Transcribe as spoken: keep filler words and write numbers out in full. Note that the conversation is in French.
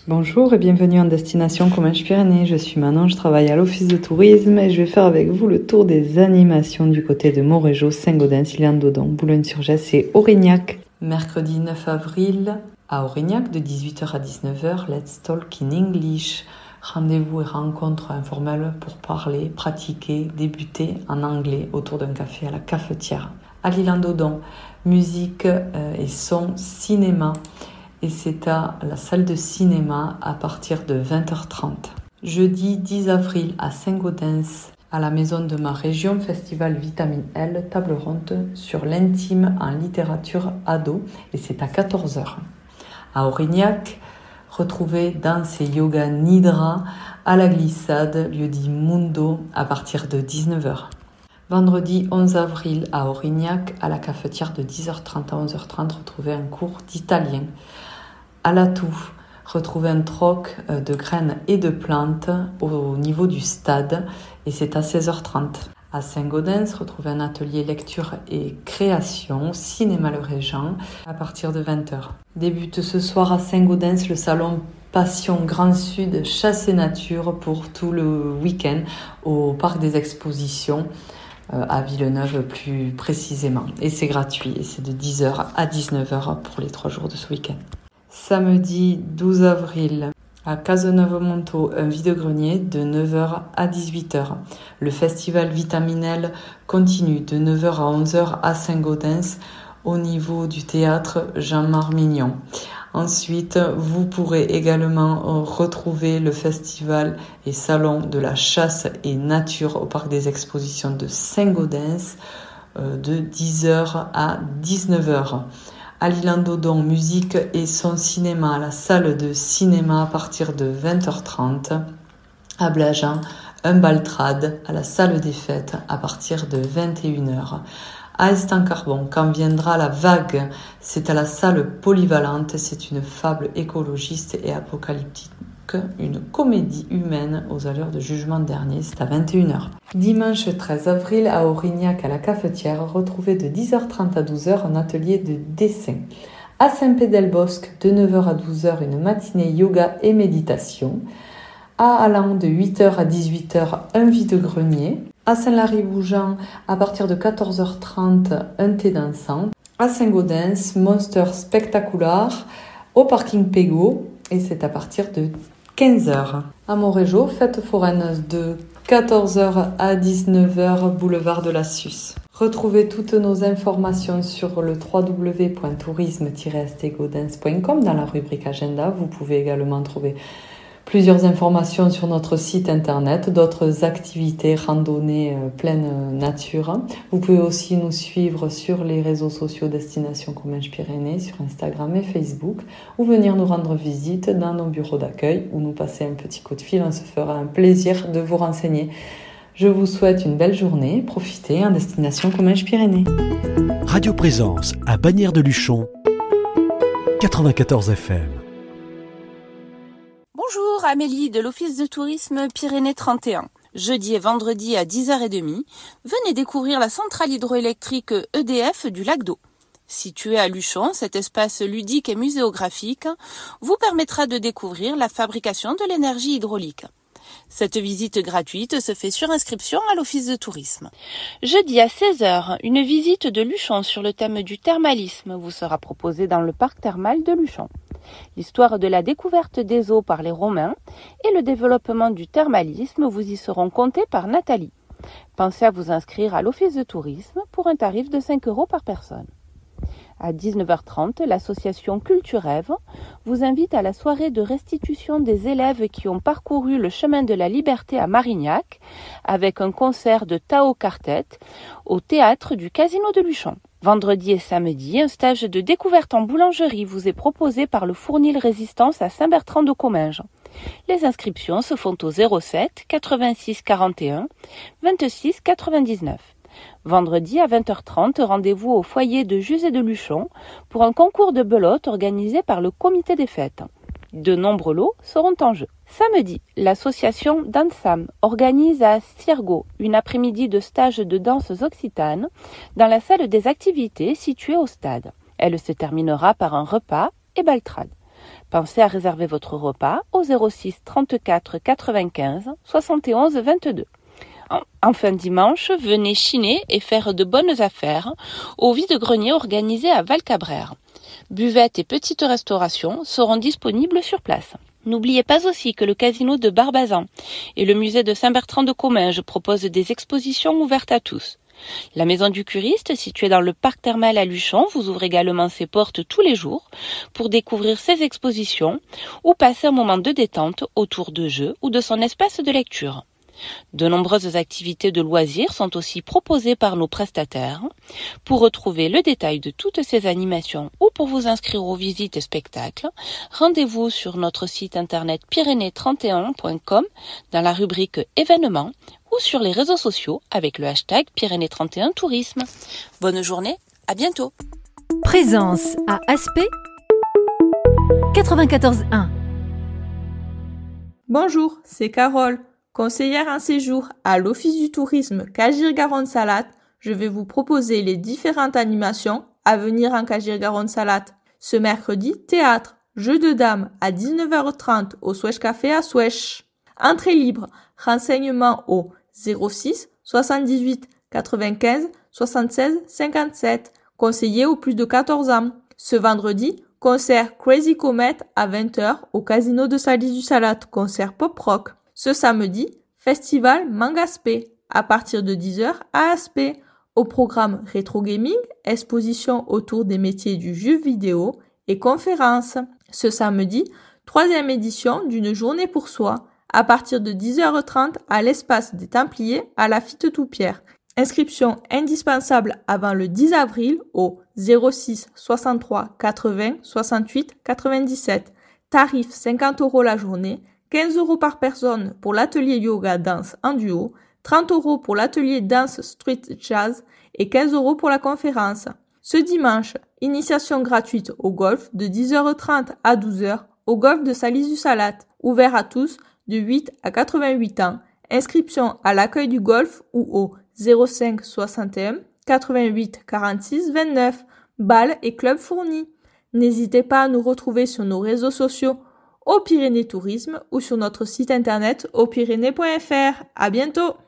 Bonjour et bienvenue en destination Comminges-Pyrénées. Je suis Manon, je travaille à l'office de tourisme et je vais faire avec vous le tour des animations du côté de Montrégeau, Saint-Gaudens, Île-en-Dodon, Boulogne-sur-Gesse et Aurignac. Mercredi neuf avril à Aurignac de dix-huit heures à dix-neuf heures, Let's Talk in English. Rendez-vous et rencontres informelles pour parler, pratiquer, débuter en anglais autour d'un café à la cafetière. À l'Île-en-Dodon, musique euh, et son, cinéma. Et c'est à la salle de cinéma à partir de vingt heures trente. Jeudi dix avril à Saint-Gaudens, à la maison de ma région, festival Vitamine L, table ronde sur l'intime en littérature ado, et c'est à quatorze heures. À Aurignac, retrouvez danse et yoga Nidra à la glissade, lieu dit Mundo, à partir de dix-neuf heures. Vendredi onze avril à Aurignac, à la cafetière de dix heures trente à onze heures trente, retrouvez un cours d'italien. À la Touffe, retrouvez un troc de graines et de plantes au niveau du stade et c'est à seize heures trente. À Saint-Gaudens, retrouvez un atelier lecture et création, cinéma Le Régent, à partir de vingt heures. Débute ce soir à Saint-Gaudens le salon Passion Grand Sud, chasse et nature pour tout le week-end au parc des expositions à Villeneuve plus précisément. Et c'est gratuit et c'est de dix heures à dix-neuf heures pour les trois jours de ce week-end. Samedi douze avril, à Cazeneuve-Montaut, un vide-grenier de neuf heures à dix-huit heures. Le festival Vitaminel continue de neuf heures à onze heures à Saint-Gaudens au niveau du théâtre Jean-Marmignon. Ensuite, vous pourrez également retrouver le festival et salon de la chasse et nature au parc des expositions de Saint-Gaudens de dix heures à dix-neuf heures. À l'Île-en-Dodon, musique et son cinéma à la salle de cinéma à partir de vingt heures trente. À Blajan, un baltrade à la salle des fêtes à partir de vingt et une heures. À Estancarbon, quand viendra la vague, c'est à la salle polyvalente, c'est une fable écologiste et apocalyptique, une comédie humaine aux allures de jugement dernier, c'est à vingt et une heures. Dimanche treize avril à Aurignac à la cafetière, retrouvez de dix heures trente à douze heures un atelier de dessin. À Saint-Pé-del-Bosque, de neuf heures à douze heures, une matinée yoga et méditation. À Allan, de huit heures à dix-huit heures, un vide-grenier. À Saint-Lary-Bougeant, à partir de quatorze heures trente, un thé dansant. À Saint-Gaudens, Monster Spectacular, au parking Pégot, et c'est à partir de quinze heures. À Montrégeau, fête foraine de quatorze heures à dix-neuf heures, boulevard de la Susse. Retrouvez toutes nos informations sur le w w w point tourisme tiret s t gaudens point com dans la rubrique agenda. Vous pouvez également trouver plusieurs informations sur notre site internet, d'autres activités, randonnées euh, pleine nature. Vous pouvez aussi nous suivre sur les réseaux sociaux Destination Comminges-Pyrénées, sur Instagram et Facebook, ou venir nous rendre visite dans nos bureaux d'accueil ou nous passer un petit coup de fil. On se fera un plaisir de vous renseigner. Je vous souhaite une belle journée. Profitez en Destination Comminges-Pyrénées. Radio Présence à Bagnères-de-Luchon, quatre-vingt-quatorze F M. Bonjour, Amélie de l'Office de tourisme Pyrénées trente et un. Jeudi et vendredi à dix heures trente, venez découvrir la centrale hydroélectrique E D F du lac d'Eau. Situé à Luchon, cet espace ludique et muséographique vous permettra de découvrir la fabrication de l'énergie hydraulique. Cette visite gratuite se fait sur inscription à l'Office de tourisme. Jeudi à seize heures, une visite de Luchon sur le thème du thermalisme vous sera proposée dans le parc thermal de Luchon. L'histoire de la découverte des eaux par les Romains et le développement du thermalisme vous y seront contés par Nathalie. Pensez à vous inscrire à l'Office de tourisme pour un tarif de cinq euros par personne. À dix-neuf heures trente, l'association Culturève vous invite à la soirée de restitution des élèves qui ont parcouru le chemin de la liberté à Marignac avec un concert de Tao Quartet au théâtre du Casino de Luchon. Vendredi et samedi, un stage de découverte en boulangerie vous est proposé par le Fournil Résistance à Saint-Bertrand-de-Comminges. Les inscriptions se font au zéro sept quatre-vingt-six quarante et un vingt-six quatre-vingt-dix-neuf. Vendredi à vingt heures trente, rendez-vous au foyer de Juzet de Luchon pour un concours de belote organisé par le comité des fêtes. De nombreux lots seront en jeu. Samedi, l'association Dansam organise à Ciergo une après-midi de stage de danses occitanes dans la salle des activités située au stade. Elle se terminera par un repas et baltrade. Pensez à réserver votre repas au zéro six trente-quatre quatre-vingt-quinze soixante et onze vingt-deux. Enfin dimanche, venez chiner et faire de bonnes affaires au vide-grenier organisé à Val-Cabrère. Buvettes et petites restaurations seront disponibles sur place. N'oubliez pas aussi que le casino de Barbazan et le musée de Saint-Bertrand de Comminges proposent des expositions ouvertes à tous. La Maison du Curiste, située dans le parc thermal à Luchon, vous ouvre également ses portes tous les jours pour découvrir ses expositions ou passer un moment de détente autour de jeux ou de son espace de lecture. De nombreuses activités de loisirs sont aussi proposées par nos prestataires. Pour retrouver le détail de toutes ces animations ou pour vous inscrire aux visites et spectacles, rendez-vous sur notre site internet pyrénées trente et un point com dans la rubrique événements ou sur les réseaux sociaux avec le hashtag Pyrénées trente et un Tourisme. Bonne journée, à bientôt. Présence à Aspet quatre-vingt-quatorze un. Bonjour, c'est Carole. Conseillère en séjour à l'Office du tourisme Cagir-Garonne-Salatte, je vais vous proposer les différentes animations à venir en Cagir-Garonne-Salatte. Ce mercredi, théâtre, jeux de dames à dix-neuf heures trente au Swech Café à Swech. Entrée libre, renseignements au zéro six soixante-dix-huit quatre-vingt-quinze soixante-seize cinquante-sept, conseiller aux plus de quatorze ans. Ce vendredi, concert Crazy Comet à vingt heures au Casino de Salis-du-Salatte, concert pop-rock. Ce samedi, festival Mangaspé, à partir de dix heures à Aspet. Au programme Rétro Gaming, exposition autour des métiers du jeu vidéo et conférences. Ce samedi, troisième édition d'une journée pour soi, à partir de dix heures trente à l'espace des Templiers à Laffitte-Toupierre. Inscription indispensable avant le dix avril au zéro six soixante-trois quatre-vingts soixante-huit quatre-vingt-dix-sept. Tarif cinquante euros la journée. quinze euros par personne pour l'atelier yoga danse en duo, trente euros pour l'atelier danse street jazz et quinze euros pour la conférence. Ce dimanche, initiation gratuite au golf de dix heures trente à douze heures au golf de Salis-du-Salatte, ouvert à tous de huit à quatre-vingt-huit ans. Inscription à l'accueil du golf ou au zéro cinq soixante et un quatre-vingt-huit quarante-six vingt-neuf. Bal et club fournis. N'hésitez pas à nous retrouver sur nos réseaux sociaux au Pyrénées Tourisme ou sur notre site internet au pyrénées point f r. À bientôt!